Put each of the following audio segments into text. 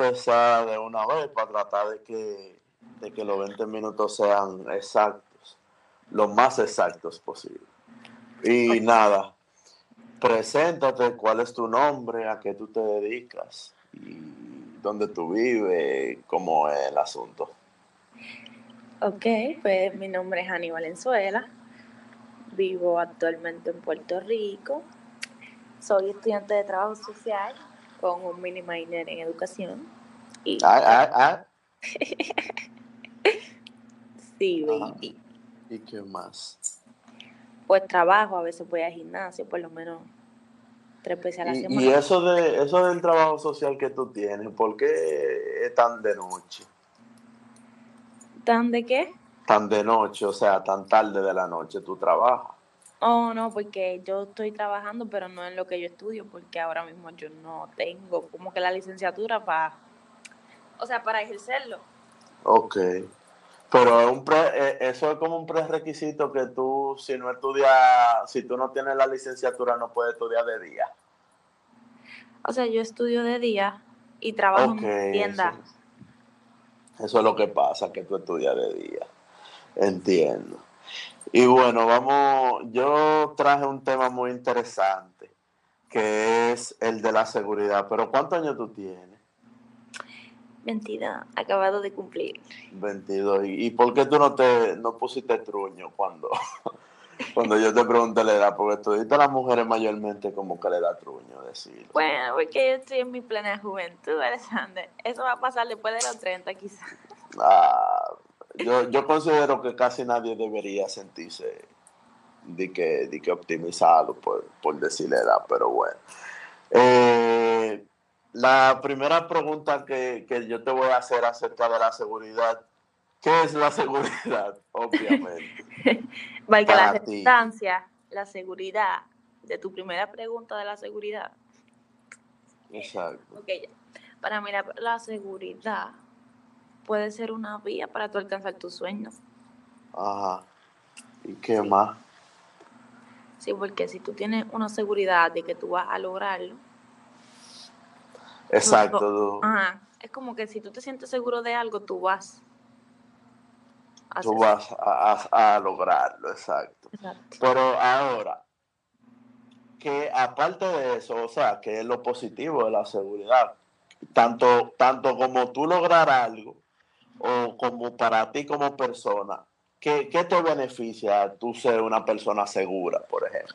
empezar de una vez para tratar de que los 20 minutos sean exactos, lo más exactos posible. Y nada, preséntate, cuál es tu nombre, a qué tú te dedicas y dónde tú vives, cómo es el asunto. Ok, pues mi nombre es Ani Valenzuela, vivo actualmente en Puerto Rico, soy estudiante de trabajo social con un mini minor en educación. Y Sí, baby. ¿Y qué más? Pues trabajo, a veces voy al gimnasio, por lo menos 3 veces a la semana. Y eso del trabajo social que tú tienes, ¿por qué es tan de noche? ¿Tan de qué? Tan de noche, o sea, tan tarde de la noche tú trabajas. Oh, no, porque yo estoy trabajando, pero no en lo que yo estudio, porque ahora mismo yo no tengo como que la licenciatura para ejercerlo. Ok. Pero eso es como un prerequisito que tú, si no estudias, si tú no tienes la licenciatura, no puedes estudiar de día. O sea, yo estudio de día y trabajo en una tienda. Eso es lo que pasa, que tú estudias de día. Entiendo. Y bueno, yo traje un tema muy interesante, que es el de la seguridad. Pero ¿cuántos años tú tienes? 22, acabado de cumplir. 22. ¿Y por qué tú no pusiste truño cuando yo te pregunté la edad? Porque todas las mujeres mayormente como que le da truño decirlo. Bueno, porque yo estoy en mi plena juventud, Alexander. Eso va a pasar después de los 30 quizás. Yo considero que casi nadie debería sentirse de que optimizado por decir la edad, pero bueno. La primera pregunta que yo te voy a hacer acerca de la seguridad, ¿qué es la seguridad? Obviamente. Valga la redundancia, la seguridad, de tu primera pregunta de la seguridad. Exacto. Ok, ya. Para mí la seguridad puede ser una vía para tú alcanzar tus sueños. Ajá. ¿Y qué más? Sí, porque si tú tienes una seguridad de que tú vas a lograrlo. Exacto. Ajá. Es como que si tú te sientes seguro de algo, tú vas a lograrlo, exacto. Pero ahora, que aparte de eso, o sea, que es lo positivo de la seguridad, tanto como tú lograr algo, o como para ti como persona, ¿qué te beneficia tú ser una persona segura, por ejemplo?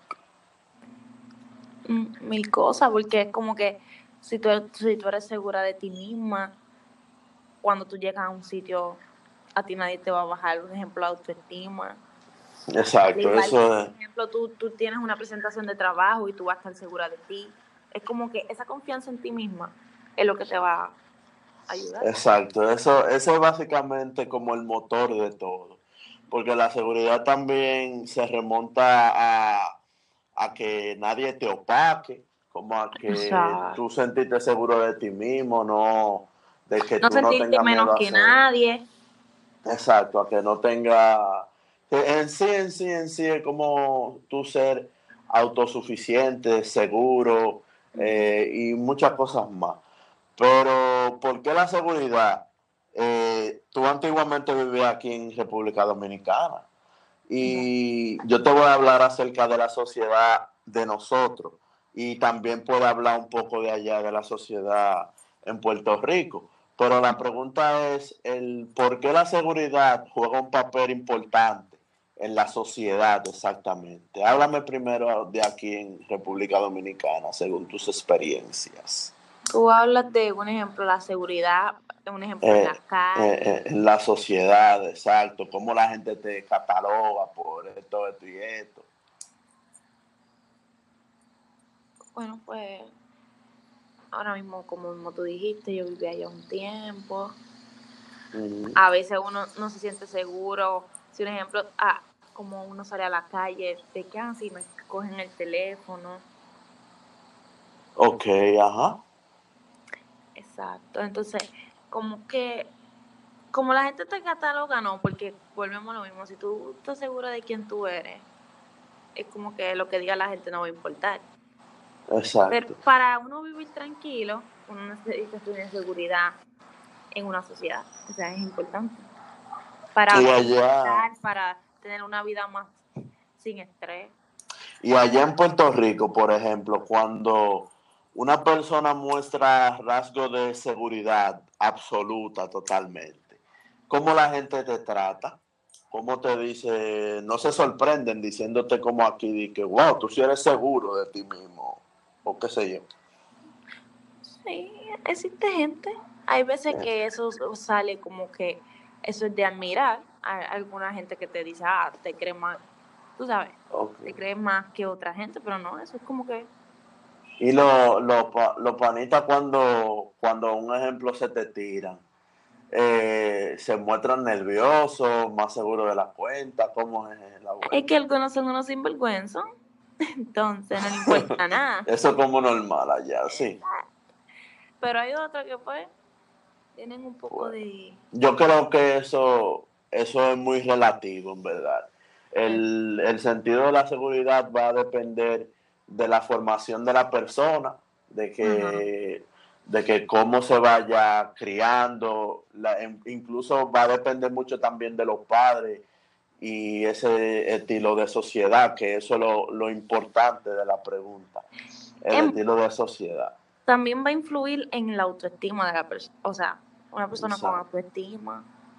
1000 cosas, porque es como que si tú eres segura de ti misma, cuando tú llegas a un sitio, a ti nadie te va a bajar, por ejemplo, la autoestima. Exacto, eso es. Por ejemplo, tú tienes una presentación de trabajo y tú vas a estar segura de ti. Es como que esa confianza en ti misma es lo que te va a ayudar. Exacto, eso es básicamente como el motor de todo, porque la seguridad también se remonta a que nadie te opaque, como a que tú sentiste seguro de ti mismo, de que tú no tengas miedo a que hacer. nadie. Exacto, a que no tenga. En sí es como tú ser autosuficiente, seguro y muchas cosas más. Pero, ¿por qué la seguridad? Tú antiguamente vivías aquí en República Dominicana y yo te voy a hablar acerca de la sociedad de nosotros y también puedo hablar un poco de allá de la sociedad en Puerto Rico. Pero la pregunta es por qué la seguridad juega un papel importante en la sociedad exactamente. Háblame primero de aquí en República Dominicana, según tus experiencias. Tú hablas de un ejemplo, la seguridad, un ejemplo en la calle. En la sociedad, exacto. Cómo la gente te cataloga por esto y esto. Bueno, pues ahora mismo, como tú dijiste, yo viví allá un tiempo. A veces uno no se siente seguro. Si un ejemplo, como uno sale a la calle, de que si me cogen el teléfono. Ok, ajá. Exacto. Entonces, como la gente te cataloga, no, porque volvemos a lo mismo. Si tú estás segura de quién tú eres, es como que lo que diga la gente no va a importar. Pero Exacto. para uno vivir tranquilo, uno necesita tener seguridad en una sociedad. O sea, es importante. Para Y allá, bienestar, para tener una vida más sin estrés. y allá en Puerto Rico, por ejemplo, cuando una persona muestra rasgos de seguridad absoluta totalmente, ¿cómo la gente te trata? ¿Cómo te dice? No se sorprenden diciéndote como aquí, de que, wow, tú sí eres seguro de ti mismo, o qué sé yo. Sí, existe gente. Hay veces que eso sale como que eso es de admirar. Hay alguna gente que te dice, te crees más, tú sabes, te Okay. crees más que otra gente, pero no, eso es como que Y los panitas cuando un ejemplo se te tiran, se muestran nerviosos, más seguros de la cuenta, ¿cómo es la es vuelta? que algunos son unos sinvergüenzos, entonces no le importa nada. Eso como normal allá, sí. Pero hay otros que pues tienen un poco Pues, de... yo creo que eso es muy relativo, en verdad. El sentido de la seguridad va a depender de la formación de la persona, de Ajá. que, de que cómo se vaya criando, incluso va a depender mucho también de los padres y ese estilo de sociedad, que eso es lo importante de la pregunta, el Em, estilo de sociedad. También va a influir en la autoestima de la persona. O sea, una persona con Exacto. autoestima.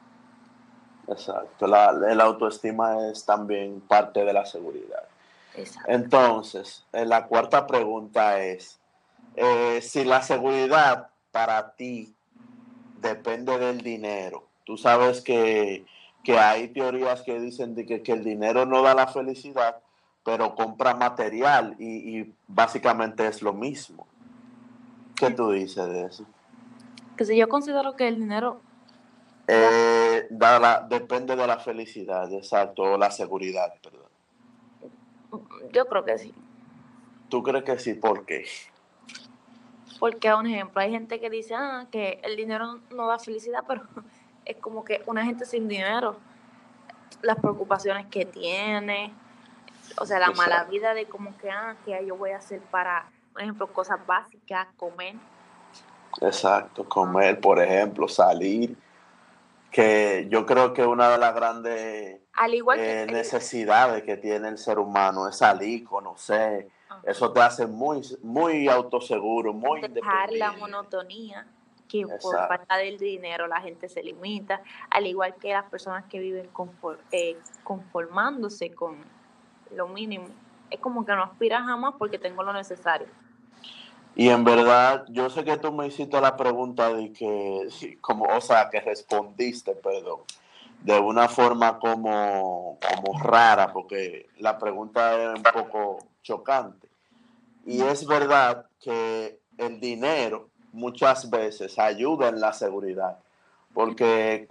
Exacto, el autoestima es también parte de la seguridad. Exacto. Entonces, la cuarta pregunta es, si la seguridad para ti depende del dinero, tú sabes que hay teorías que dicen de que el dinero no da la felicidad, pero compra material y básicamente es lo mismo. ¿Qué tú dices de eso? Que si yo considero que el dinero da, Depende de la felicidad, exacto, o la seguridad, perdón. yo creo que sí. ¿Tú crees que sí? ¿Por qué? Porque, un ejemplo, hay gente que dice, que el dinero no da felicidad, pero es como que una gente sin dinero, las preocupaciones que tiene, o sea, la mala Exacto, vida de como que yo voy a hacer para, por ejemplo, cosas básicas, comer. exacto. Ah, Comer, por ejemplo, salir, que yo creo que una de las grandes al igual que necesidades que tiene el ser humano es salir, conocer. ajá, Eso te hace muy, muy autoseguro, muy dejar la independiente. monotonía, que por Exacto. falta del dinero la gente se limita, al igual que las personas que viven conformándose con lo mínimo. Es como que no aspiras jamás porque tengo lo necesario. Y en verdad, yo sé que tú me hiciste la pregunta de que, sí, como, o sea, que respondiste, perdón, de una forma como rara, porque la pregunta es un poco chocante. Y es verdad que el dinero muchas veces ayuda en la seguridad, porque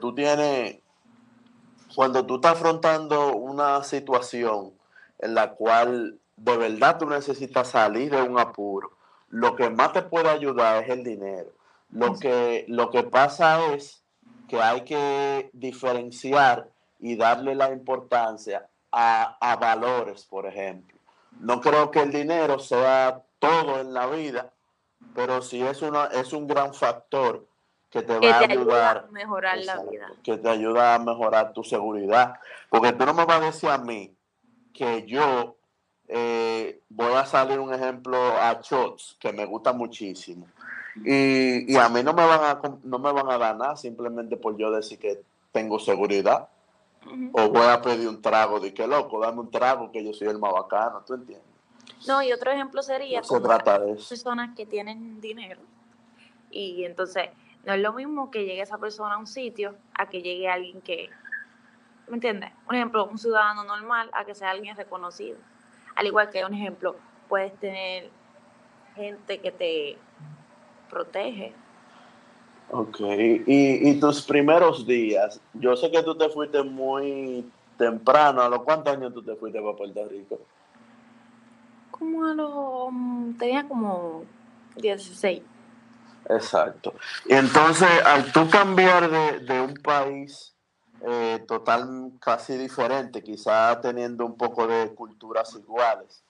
cuando tú estás afrontando una situación en la cual de verdad tú necesitas salir de un apuro, lo que más te puede ayudar es el dinero. Lo que pasa es que hay que diferenciar y darle la importancia a valores, por ejemplo. No creo que el dinero sea todo en la vida, pero sí es un gran factor que te Que va a te ayuda a ayudar, mejorar la vida. exacto, que te ayuda a mejorar tu seguridad. Porque tú no me vas a decir a mí que yo voy a salir, un ejemplo, a shots, que me gusta muchísimo. Y a mí no me van a dar nada simplemente por yo decir que tengo seguridad. Uh-huh. O voy a pedir un trago de que loco, dame un trago que yo soy el más bacano, ¿tú entiendes? No, y otro ejemplo No sería se como que trata de eso. personas que tienen dinero y entonces no es lo mismo que llegue esa persona a un sitio a que llegue alguien que, ¿me entiendes? Un ejemplo, un ciudadano normal a que sea alguien reconocido. Al igual que, un ejemplo, puedes tener gente que te protege. Ok, y tus primeros días, yo sé que tú te fuiste muy temprano, ¿a los cuántos años tú te fuiste para Puerto Rico? Como tenía como 16. Exacto. Y entonces, al tú cambiar de un país total, casi diferente, quizá teniendo un poco de culturas iguales,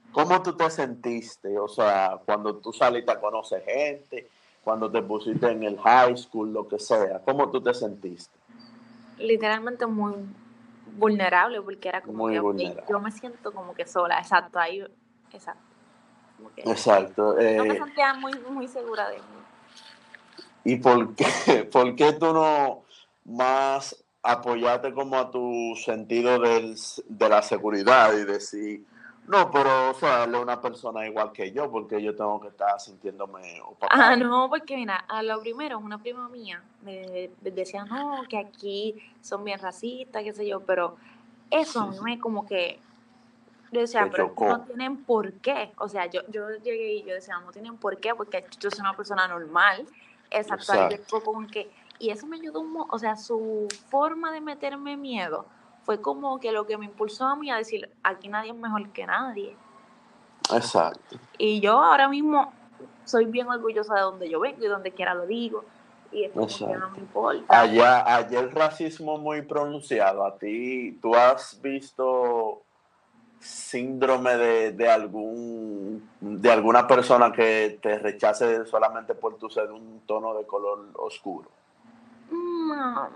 ¿Cómo tú te sentiste? O sea, cuando tú saliste a conocer gente, cuando te pusiste en el high school, lo que sea, ¿cómo tú te sentiste? Literalmente muy vulnerable porque era como Muy que, ok, yo vulnerable. me siento como que sola, exacto, ahí, exacto. Como que Exacto. no me sentía muy segura de mí. ¿Y por qué, por qué tú no más apoyaste como a tu sentido de la seguridad y decir, no, pero o sea, él es una persona igual que yo, porque yo tengo que estar sintiéndome opacado? No, porque mira, a lo primero, una prima mía me decía, no, que aquí son bien racistas, qué sé yo, pero eso a mí me como que, yo decía, Te pero es que no chocó. tienen por qué, o sea, yo llegué y yo decía, no tienen por qué, porque yo soy una persona normal, exacto, ahí Exacto. llegó como que, y eso me ayudó, o sea, su forma de meterme miedo fue como que lo que me impulsó a mí a decir, aquí nadie es mejor que nadie. Exacto. Y yo ahora mismo soy bien orgullosa de donde yo vengo y donde quiera lo digo. Y es como que no me Exacto. importa. Allá el racismo muy pronunciado. A ti, ¿tú has visto síndrome de alguna persona que te rechace solamente por tu ser un tono de color oscuro? No,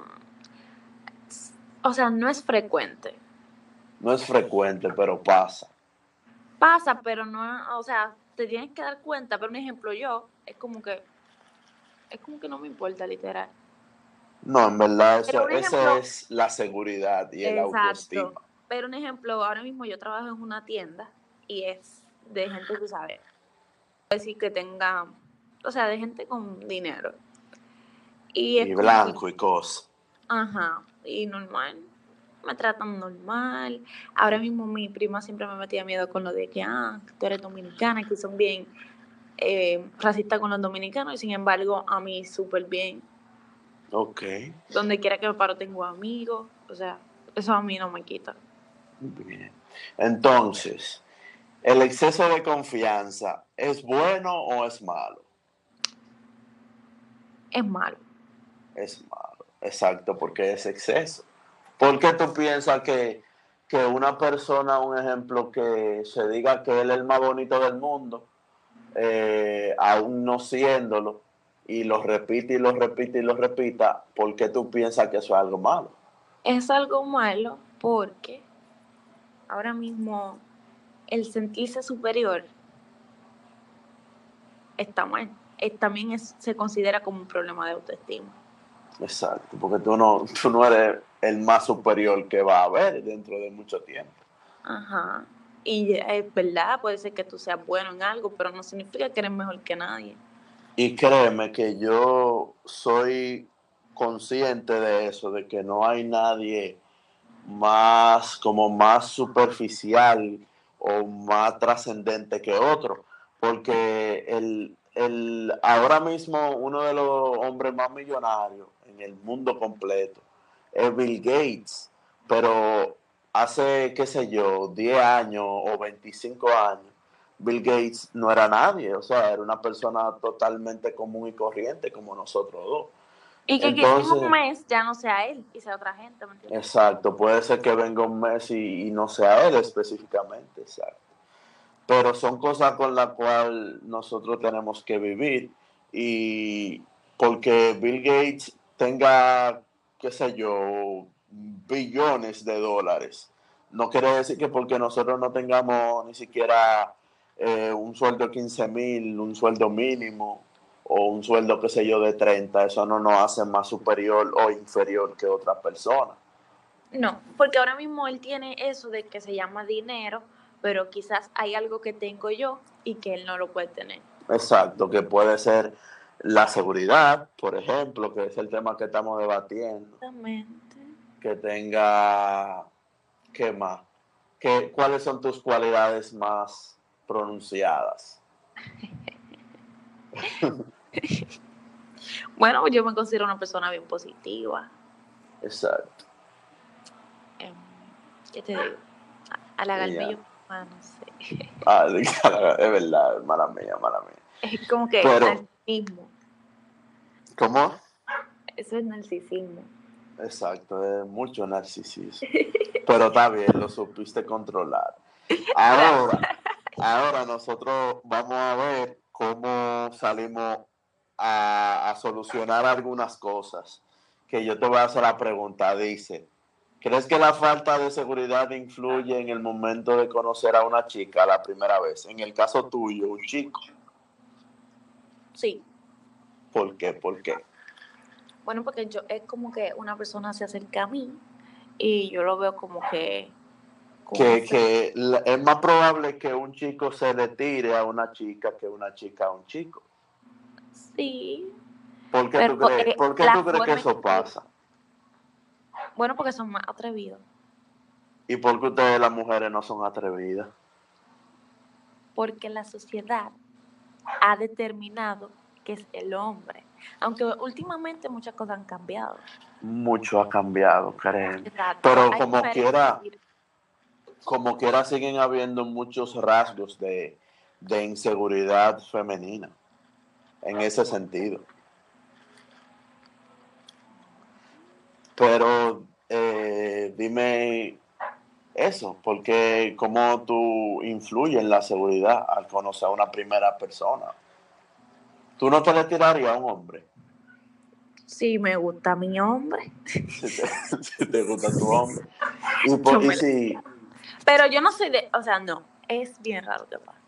o sea, no es frecuente. No es frecuente, pero pasa. Pasa, pero no, o sea, te tienes que dar cuenta. Pero un ejemplo, yo, es como que no me importa, literal. No, en verdad, Pero un esa ejemplo, es la seguridad y el exacto. autoestima. Pero un ejemplo, ahora mismo yo trabajo en una tienda y es de gente, tú sabes, decir que tenga, o sea, de gente con dinero. Y es Y como que, blanco y cosas. ajá, y normal, me tratan normal. Ahora mismo mi prima siempre me metía miedo con lo de que, tú eres dominicana, que son bien racistas con los dominicanos, y sin embargo, a mí súper bien. Ok. Donde quiera que me paro tengo amigos, o sea, eso a mí no me quita. Bien. Entonces, ¿el exceso de confianza es bueno o es malo? Es malo. Es malo, exacto, porque es exceso. ¿Por qué tú piensas que una persona, un ejemplo, que se diga que él es el más bonito del mundo, aún no siéndolo, y lo repite y lo repite y lo repita, ¿por qué tú piensas que eso es algo malo? Es algo malo porque ahora mismo el sentirse superior está mal. También se considera como un problema de autoestima. Exacto, porque tú no eres el más superior que va a haber dentro de mucho tiempo. Ajá. Y es verdad, puede ser que tú seas bueno en algo, pero no significa que eres mejor que nadie. Y créeme que yo soy consciente de eso, de que no hay nadie más, como más superficial o más trascendente que otro, porque ahora mismo uno de los hombres más millonarios en el mundo completo es Bill Gates, pero hace, qué sé yo, 10 años o 25 años, Bill Gates no era nadie, o sea, era una persona totalmente común y corriente como nosotros dos. Y que quizás en un Entonces, mes ya no sea él y sea otra gente, ¿me entiendes? exacto, puede ser que venga un mes y no sea él específicamente, exacto. Pero son cosas con las cuales nosotros tenemos que vivir y porque Bill Gates tenga, qué sé yo, billones de dólares, no quiere decir que porque nosotros no tengamos ni siquiera un sueldo de 15,000, un sueldo mínimo o un sueldo, qué sé yo, de 30, eso no nos hace más superior o inferior que otra persona. No, porque ahora mismo él tiene eso de que se llama dinero, pero quizás hay algo que tengo yo y que él no lo puede tener. Exacto, que puede ser la seguridad, por ejemplo, que es el tema que estamos debatiendo, Exactamente. que tenga, ¿qué más? ¿Cuáles son tus cualidades más pronunciadas? Bueno, yo me considero una persona bien positiva. Exacto. Em, ¿Qué te digo? Halagarme Ya. yo misma, no sé. Es verdad, mala mía, mala mía. Es como que Pero, narcisismo. ¿cómo? Eso es narcisismo. Exacto, es mucho narcisismo. Pero está bien, lo supiste controlar. Gracias. Ahora, ahora nosotros vamos a ver cómo salimos a solucionar algunas cosas. Que yo te voy a hacer la pregunta, dice, ¿crees que la falta de seguridad influye en el momento de conocer a una chica la primera vez? En el caso tuyo, un chico. Sí. ¿Por qué? ¿Por qué? Bueno, porque yo es como que una persona se acerca a mí y yo lo veo como que... Que es más probable que un chico se le tire a una chica que una chica a un chico. Sí. ¿Por qué tú crees que eso pasa? Bueno, porque son más atrevidos. ¿Y por qué ustedes las mujeres no son atrevidas? Porque la sociedad ha determinado que es el hombre. Aunque últimamente muchas cosas han cambiado. Mucho ha cambiado, créeme. Exacto. Pero como quiera siguen habiendo muchos rasgos de inseguridad femenina en ese sentido. Pero dime eso, porque cómo tú influyes en la seguridad al conocer a una primera persona. ¿Tú no te le tirarías a un hombre? Sí, me gusta mi hombre. Si te gusta tu hombre. Pero yo no soy de... O sea, no. Es bien raro que pasa.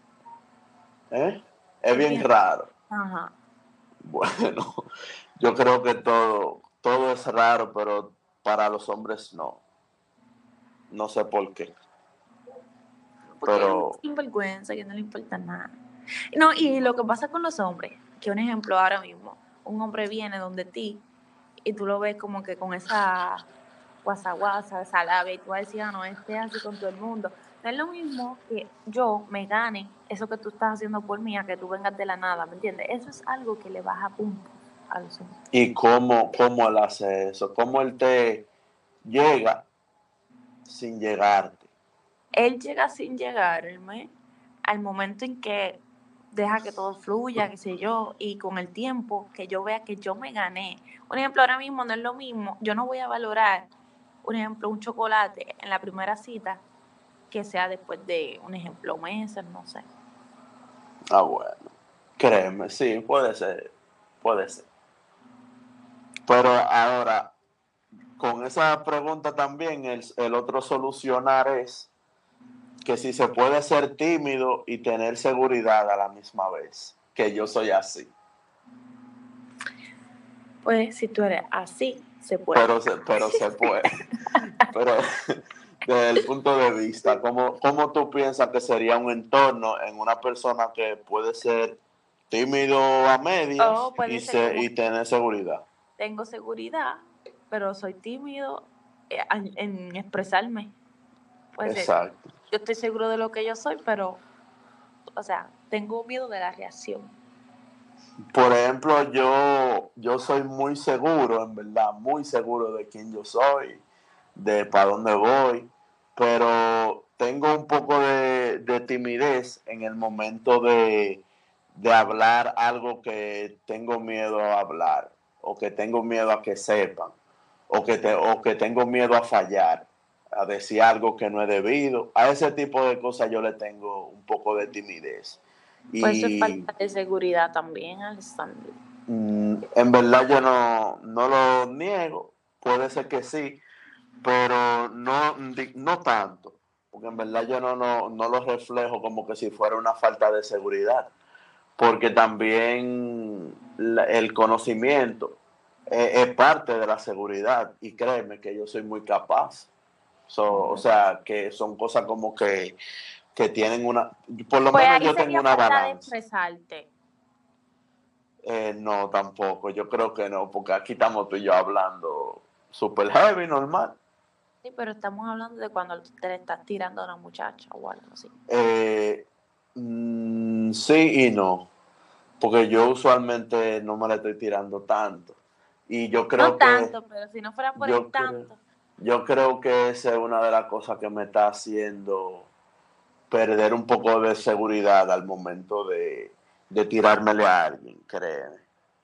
Es bien raro. Ajá. Bueno, yo creo que todo es raro, pero para los hombres no. No sé por qué. Porque Pero es sinvergüenza, que no le importa nada. No, y lo que pasa con los hombres, que un ejemplo ahora mismo, un hombre viene donde ti y tú lo ves como que con esa guasa, esa labia, y tú vas a decir, no, esté así con todo el mundo. No es lo mismo que yo me gane eso que tú estás haciendo por mí, a que tú vengas de la nada, ¿me entiendes? Eso es algo que le baja puntos a los hombres. ¿Y cómo él hace eso? ¿Cómo él te llega sin llegarte? Él llega sin llegarme al momento en que deja que todo fluya, qué sé yo, y con el tiempo que yo vea que yo me gané. Un ejemplo, ahora mismo no es lo mismo, yo no voy a valorar, un ejemplo, un chocolate en la primera cita que sea después de, un ejemplo, meses, no sé. Ah, bueno, créeme, sí, puede ser. Pero ahora, con esa pregunta también, el otro solucionar es que si se puede ser tímido y tener seguridad a la misma vez, que yo soy así. Pues si tú eres así, se puede. Pero se puede. Pero desde el punto de vista, ¿cómo tú piensas que sería un entorno en una persona que puede ser tímido a medias y tener seguridad? Tengo seguridad, pero soy tímido en expresarme. Pues Exacto. yo estoy seguro de lo que yo soy, pero, o sea, tengo miedo de la reacción. Por ejemplo, yo soy muy seguro, en verdad, muy seguro de quién yo soy, de para dónde voy, pero tengo un poco de timidez en el momento de hablar algo que tengo miedo a hablar, o que tengo miedo a que sepan, o que tengo miedo a fallar, a decir algo que no es debido. A ese tipo de cosas yo le tengo un poco de timidez. Pues eso es falta de seguridad también, Alessandro. En verdad yo no lo niego, puede ser que sí, pero no tanto, porque en verdad yo no lo reflejo como que si fuera una falta de seguridad, porque también el conocimiento es parte de la seguridad y créeme que yo soy muy capaz. O sea, que son cosas como que tienen por lo pues menos ahí yo tengo sería una falta de balanza. expresarte. No, tampoco, yo creo que no, porque aquí estamos tú y yo hablando super heavy, normal. Sí, pero estamos hablando de cuando te le estás tirando a una muchacha o algo así. Sí y no, porque yo usualmente no me la estoy tirando tanto. Y yo creo no tanto, pero si no fuera por el tanto. Yo creo que esa es una de las cosas que me está haciendo perder un poco de seguridad al momento de tirármele a alguien, créeme.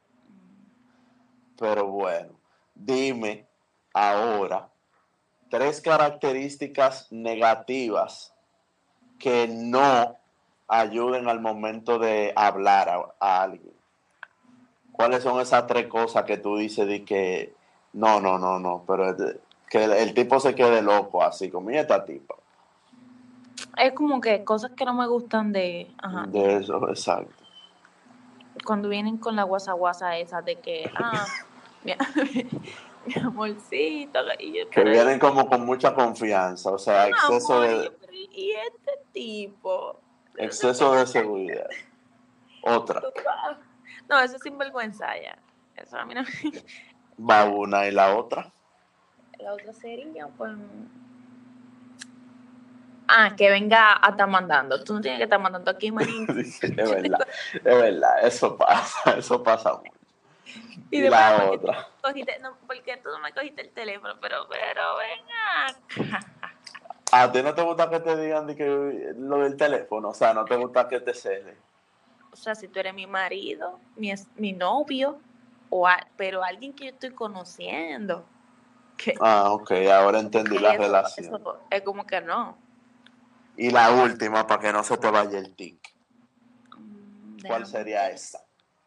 Pero bueno, dime ahora 3 características negativas que no ayuden al momento de hablar a alguien? ¿Cuáles son esas 3 cosas que tú dices de que no, pero que el tipo se quede loco así, como, ¿y esta tipa? Es como que cosas que no me gustan de eso, exacto. Cuando vienen con la guasa esa de que, mi, mi amorcito. Que vienen como con mucha confianza, o sea, exceso amor, de... y este tipo. Exceso de seguridad. Otra. No, eso es sinvergüenza ya. Eso a mí no Va una y la otra. La otra sería, pues... que venga a estar mandando. Tú no tienes que estar mandando aquí, manín. Es verdad, eso pasa mucho. Y después, la otra. porque tú no me cogiste el teléfono, pero venga. ¿A ti no te gusta que te digan de que lo del teléfono? O sea, ¿no te gusta que te ceden? O sea, si tú eres mi marido, mi novio, pero alguien que yo estoy conociendo. Ok, ahora entendí la relación. Eso es como que no. Y la última, para que no se te vaya el tic. ¿Cuál sería esa?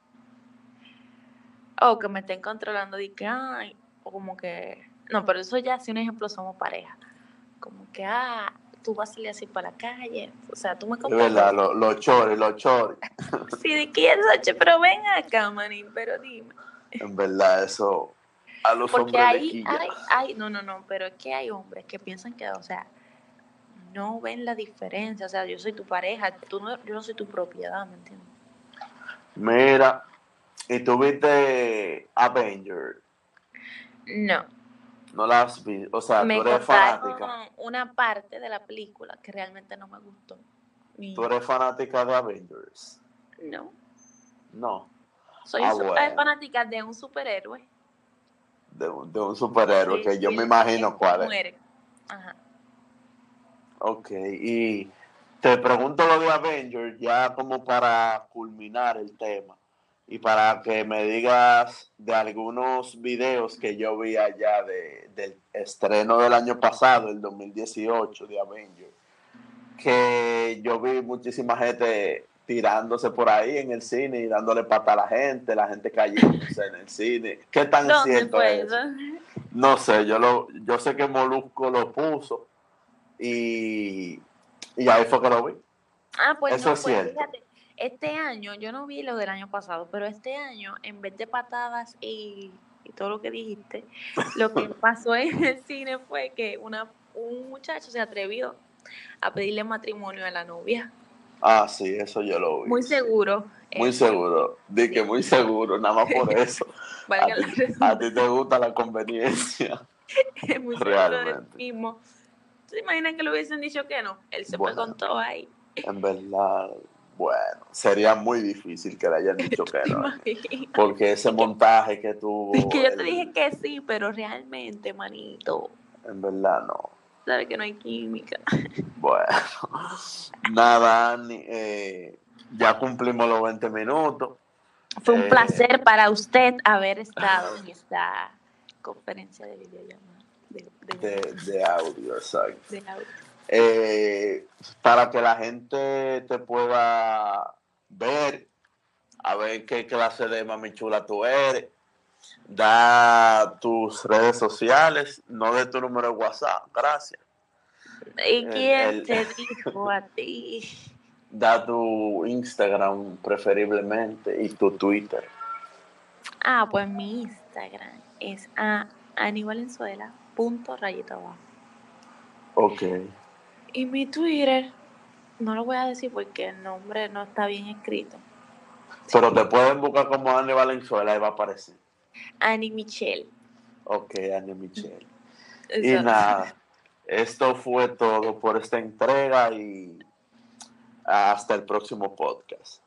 O que me estén controlando de que, o como que... No, pero eso ya, si un ejemplo, somos pareja. Como que, tú vas a salir así para la calle. O sea, tú me compras. Es verdad, los choris. Sí, de que es pero ven acá, manín, pero dime. En verdad, eso a los porque hombres ahí le quilla. No, pero es que hay hombres que piensan que, o sea, no ven la diferencia. O sea, yo soy tu pareja, yo no soy tu propiedad, ¿me entiendes? Mira, ¿y tú viste Avenger? No. No la has visto, o sea, me tú eres fanática. Una parte de la película que realmente no me gustó. ¿Tú eres fanática de Avengers? No. No. Soy fanática de un superhéroe. De un superhéroe, que yo me imagino cuál es. Muere. Ajá. Ok, y te pregunto lo de Avengers ya como para culminar el tema y para que me digas de algunos videos que yo vi allá del estreno del año pasado, el 2018 de Avengers, que yo vi muchísima gente tirándose por ahí en el cine y dándole pata a la gente cayéndose en el cine. ¿Qué tan cierto es eso? No sé, yo sé que Molusco lo puso y ahí fue que lo vi. Pues eso no, es cierto. Fíjate, este año, yo no vi lo del año pasado, pero este año, en vez de patadas y todo lo que dijiste, lo que pasó en el cine fue que un muchacho se atrevió a pedirle matrimonio a la novia. Sí, eso yo lo vi. Muy seguro. Muy seguro. Di que muy seguro, nada más por eso. a ti te gusta la conveniencia. Es muy seguro de ti mismo. ¿Tú te imaginas que le hubiesen dicho que no? Él se fue con todo ahí. En verdad, bueno, sería muy difícil que le hayan dicho que no. Porque ese montaje que tuvo... Es que yo te dije que sí, pero realmente, manito. En verdad, no. Sabes que no hay química. Bueno, nada, ya cumplimos los 20 minutos. Fue un placer para usted haber estado en esta conferencia de videollamada. De audio, exacto. De audio. Para que la gente te pueda ver, a ver qué clase de mami chula tú eres, da tus redes sociales, no de tu número de WhatsApp, gracias. ¿Y quién te dijo a ti? Da tu Instagram preferiblemente y tu Twitter. Pues mi Instagram es anivalenzuela.rayito. Ok. Y mi Twitter, no lo voy a decir porque el nombre no está bien escrito. Pero te pueden buscar como Ani Valenzuela y va a aparecer. Ani Michelle. Ok, Ani Michelle. Y nada, esto fue todo por esta entrega y hasta el próximo podcast.